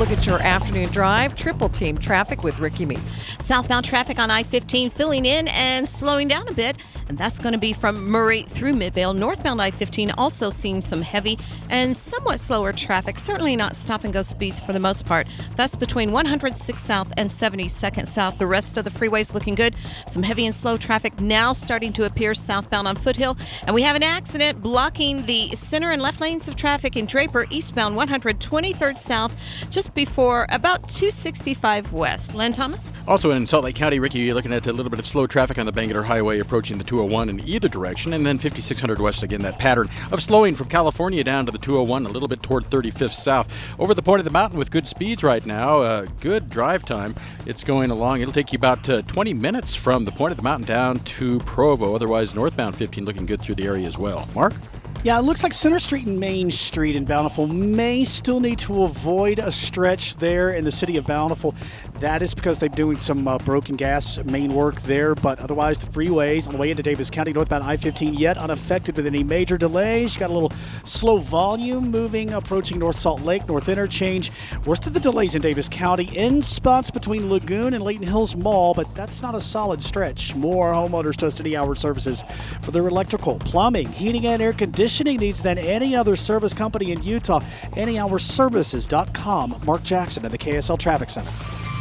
look at your afternoon drive. Triple team traffic with Ricky Meeks. Southbound traffic on I-15 filling in and slowing down a bit, and that's going to be from Murray through Midvale. Northbound I-15 also seeing some heavy and somewhat slower traffic, certainly not stop-and-go speeds for the most part. That's between 106 South and 72nd South. The rest of the freeway's looking good. Some heavy and slow traffic now starting to appear southbound on Foothill, and we have an accident blocking the center and left lanes of traffic in Draper, eastbound 123rd South, just before about 265 West. Len Thomas? Also in Salt Lake County, Ricky, you're looking at a little bit of slow traffic on the Bangalore Highway approaching the 201 in either direction, and then 5600 West, again, that pattern of slowing from California down to the 201, a little bit toward 35th South. Over the Point of the Mountain with good speeds right now, good drive time. It's going along. It'll take you about 20 minutes from the Point of the Mountain down to Provo. Otherwise, northbound 15 looking good through the area as well. Mark? Yeah, it looks like Center Street and Main Street in Bountiful may still need to avoid a stretch there in the city of Bountiful. That is because they're doing some broken gas main work there, but otherwise the freeways on the way into Davis County, northbound I-15 yet unaffected with any major delays. You got a little slow volume moving, approaching North Salt Lake, North Interchange. Worst of the delays in Davis County in spots between Lagoon and Layton Hills Mall, but that's not a solid stretch. More homeowners trust any hour services for their electrical, plumbing, heating, and air conditioning needs than any other service company in Utah. AnyHourServices.com. Mark Jackson at the KSL Traffic Center.